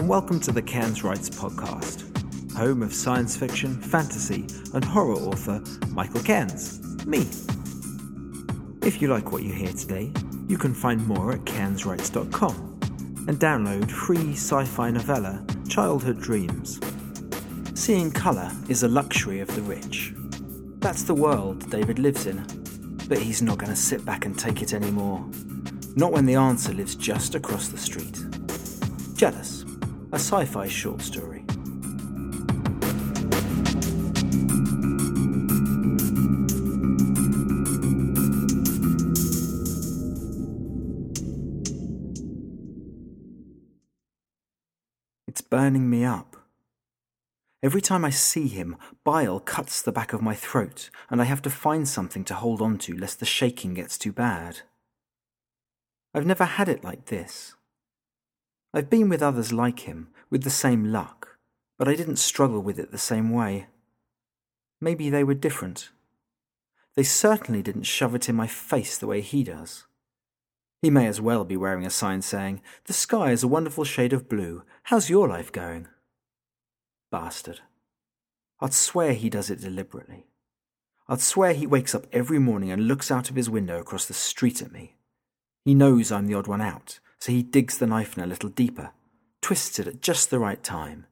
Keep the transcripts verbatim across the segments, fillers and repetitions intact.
and welcome to the Cairns Writes podcast, home of science fiction, fantasy, and horror author Michael Cairns, me. If you like what you hear today, you can find more at cairns writes dot com and download free sci-fi novella Childhood Dreams. Seeing colour is a luxury of the rich. That's the world David lives in, but he's not going to sit back and take it anymore. Not when the answer lives just across the street. Jealous, a sci-fi short story. It's burning me up. Every time I see him, bile cuts the back of my throat, and I have to find something to hold on to lest the shaking gets too bad. I've never had it like this. I've been with others like him, with the same luck, but I didn't struggle with it the same way. Maybe they were different. They certainly didn't shove it in my face the way he does. He may as well be wearing a sign saying, "The sky is a wonderful shade of blue. How's your life going?" Bastard. I'd swear he does it deliberately. I'd swear he wakes up every morning and looks out of his window across the street at me. He knows I'm the odd one out, so he digs the knife in a little deeper, twists it at just the right time.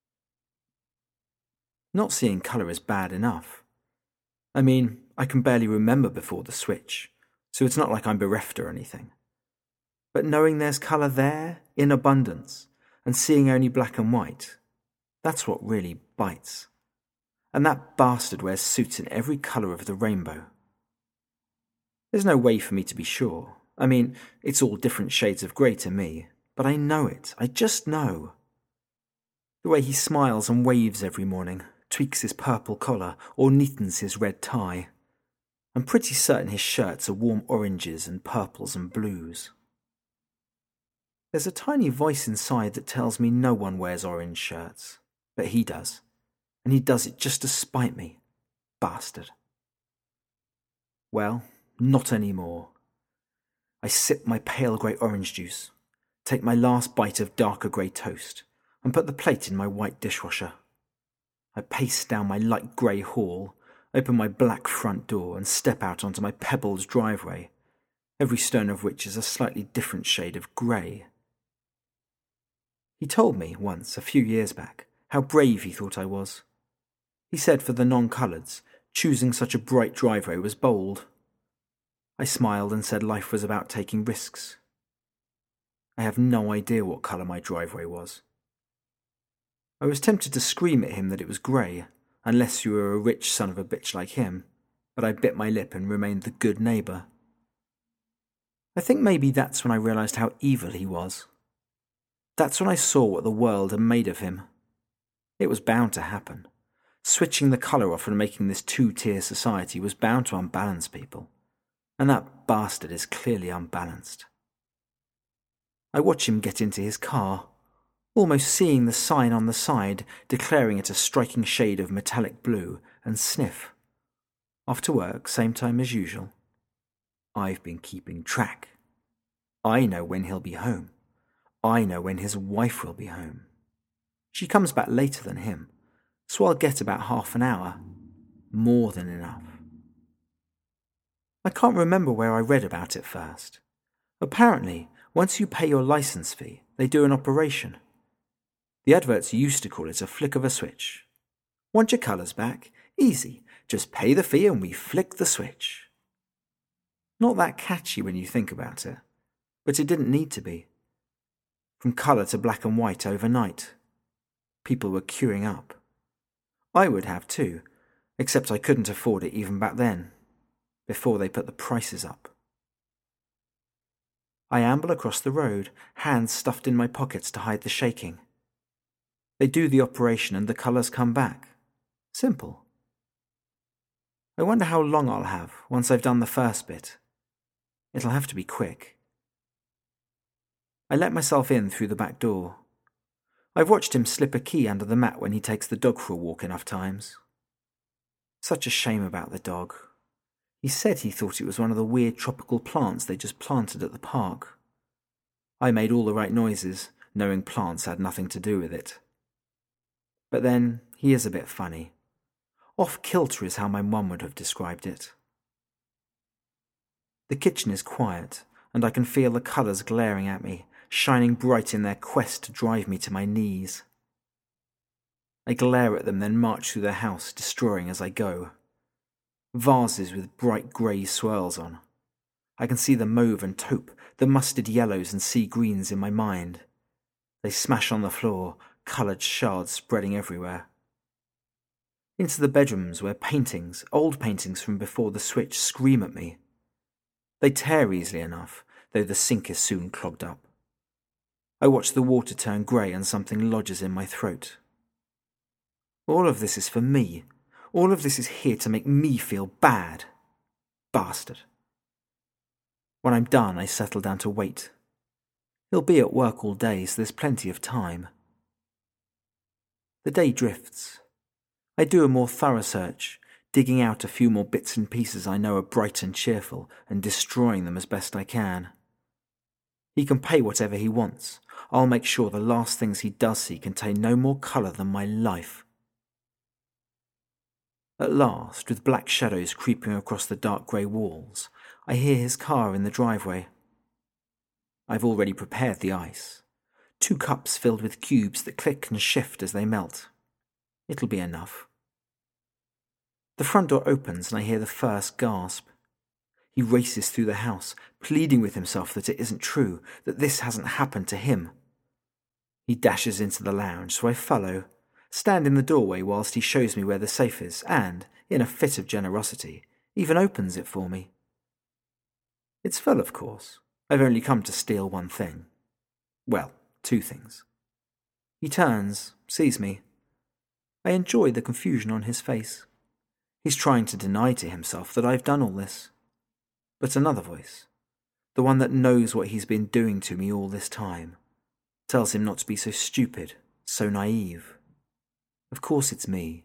Not seeing colour is bad enough. I mean, I can barely remember before the switch, so it's not like I'm bereft or anything. But knowing there's colour there, in abundance, and seeing only black and white, that's what really bites. And that bastard wears suits in every colour of the rainbow. There's no way for me to be sure. I mean, it's all different shades of grey to me, but I know it. I just know. The way he smiles and waves every morning, tweaks his purple collar or neatens his red tie. I'm pretty certain his shirts are warm oranges and purples and blues. There's a tiny voice inside that tells me no one wears orange shirts, but he does, and he does it just to spite me. Bastard. Well, not anymore. I sip my pale grey orange juice, take my last bite of darker grey toast, and put the plate in my white dishwasher. I pace down my light grey hall, open my black front door, and step out onto my pebbled driveway, every stone of which is a slightly different shade of grey. He told me once, a few years back, how brave he thought I was. He said for the non-coloured, choosing such a bright driveway was bold. I smiled and said life was about taking risks. I have no idea what colour my driveway was. I was tempted to scream at him that it was grey, unless you were a rich son of a bitch like him, but I bit my lip and remained the good neighbour. I think maybe that's when I realised how evil he was. That's when I saw what the world had made of him. It was bound to happen. Switching the colour off and making this two-tier society was bound to unbalance people. And that bastard is clearly unbalanced. I watch him get into his car, almost seeing the sign on the side declaring it a striking shade of metallic blue, and sniff. Off to work, same time as usual. I've been keeping track. I know when he'll be home. I know when his wife will be home. She comes back later than him, so I'll get about half an hour. More than enough. I can't remember where I read about it first. Apparently, once you pay your licence fee, they do an operation. The adverts used to call it a flick of a switch. Want your colours back? Easy. Just pay the fee and we flick the switch. Not that catchy when you think about it, but it didn't need to be. From colour to black and white overnight. People were queuing up. I would have too, except I couldn't afford it even back then, before they put the prices up. I amble across the road, hands stuffed in my pockets to hide the shaking. They do the operation and the colours come back. Simple. I wonder how long I'll have once I've done the first bit. It'll have to be quick. I let myself in through the back door. I've watched him slip a key under the mat when he takes the dog for a walk enough times. Such a shame about the dog. He said he thought it was one of the weird tropical plants they just planted at the park. I made all the right noises, knowing plants had nothing to do with it. But then, he is a bit funny. Off-kilter is how my mum would have described it. The kitchen is quiet, and I can feel the colours glaring at me, shining bright in their quest to drive me to my knees. I glare at them, then march through the house, destroying as I go. Vases with bright grey swirls on. I can see the mauve and taupe, the mustard yellows and sea greens in my mind. They smash on the floor, coloured shards spreading everywhere. Into the bedrooms where paintings, old paintings from before the switch, scream at me. They tear easily enough, though the sink is soon clogged up. I watch the water turn grey and something lodges in my throat. All of this is for me. All of this is here to make me feel bad. Bastard. When I'm done, I settle down to wait. He'll be at work all day, so there's plenty of time. The day drifts. I do a more thorough search, digging out a few more bits and pieces I know are bright and cheerful, and destroying them as best I can. He can pay whatever he wants. I'll make sure the last things he does see contain no more colour than my life. At last, with black shadows creeping across the dark grey walls, I hear his car in the driveway. I've already prepared the ice. Two cups filled with cubes that click and shift as they melt. It'll be enough. The front door opens and I hear the first gasp. He races through the house, pleading with himself that it isn't true, that this hasn't happened to him. He dashes into the lounge, so I follow, stand in the doorway whilst he shows me where the safe is and, in a fit of generosity, even opens it for me. It's full, of course. I've only come to steal one thing. Well, two things. He turns, sees me. I enjoy the confusion on his face. He's trying to deny to himself that I've done all this. But another voice, the one that knows what he's been doing to me all this time, tells him not to be so stupid, so naive. Of course it's me.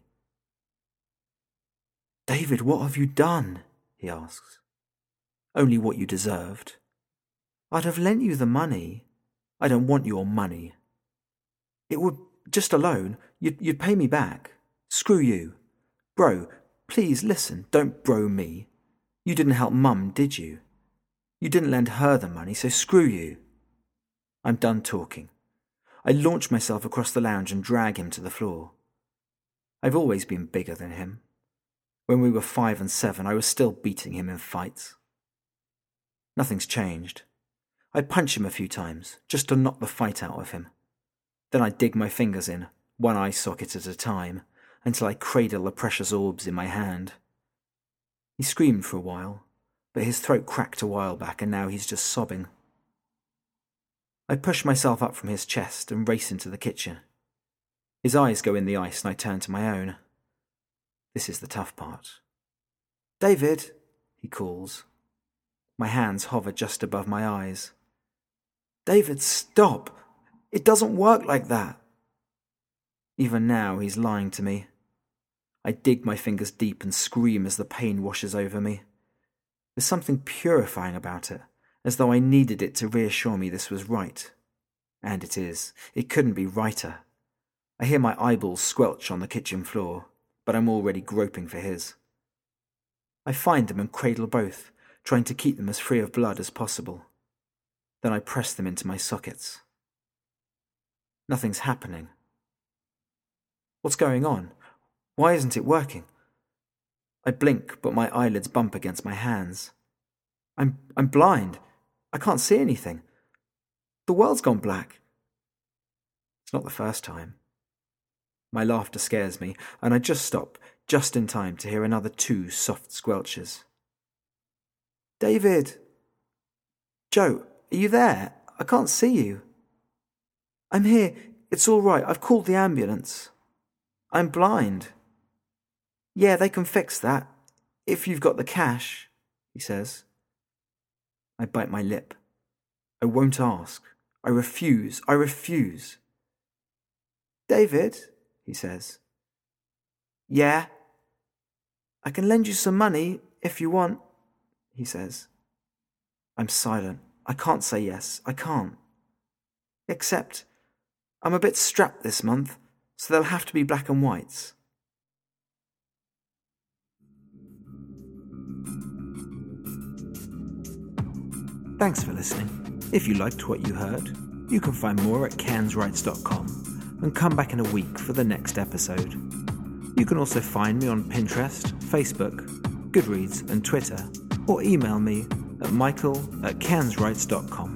"David, what have you done?" he asks. "Only what you deserved. I'd have lent you the money. I don't want your money. It would, just a loan, you'd, you'd pay me back. Screw you. Bro, please listen, don't bro me. You didn't help Mum, did you? You didn't lend her the money, so screw you." I'm done talking. I launch myself across the lounge and drag him to the floor. I've always been bigger than him. When we were five and seven, I was still beating him in fights. Nothing's changed. I punch him a few times, just to knock the fight out of him. Then I dig my fingers in, one eye socket at a time, until I cradle the precious orbs in my hand. He screamed for a while, but his throat cracked a while back and now he's just sobbing. I push myself up from his chest and race into the kitchen. His eyes go in the ice and I turn to my own. This is the tough part. "David," he calls. My hands hover just above my eyes. "David, stop! It doesn't work like that." Even now he's lying to me. I dig my fingers deep and scream as the pain washes over me. There's something purifying about it, as though I needed it to reassure me this was right. And it is. It couldn't be righter. I hear my eyeballs squelch on the kitchen floor, but I'm already groping for his. I find them and cradle both, trying to keep them as free of blood as possible. Then I press them into my sockets. Nothing's happening. What's going on? Why isn't it working? I blink, but my eyelids bump against my hands. I'm I'm blind. I can't see anything. The world's gone black. It's not the first time. My laughter scares me, and I just stop, just in time to hear another two soft squelches. "David! Joe, are you there? I can't see you." "I'm here. It's all right. I've called the ambulance. I'm blind." "Yeah, they can fix that, if you've got the cash," he says. I bite my lip. I won't ask. I refuse. I refuse. "David," he says. "Yeah?" "I can lend you some money, if you want," he says. I'm silent. I can't say yes. I can't. Except I'm a bit strapped this month, so they'll have to be black and whites. Thanks for listening. If you liked what you heard, you can find more at cans writes dot com and come back in a week for the next episode. You can also find me on Pinterest, Facebook, Goodreads and Twitter, or email me at michael at cans writes dot com.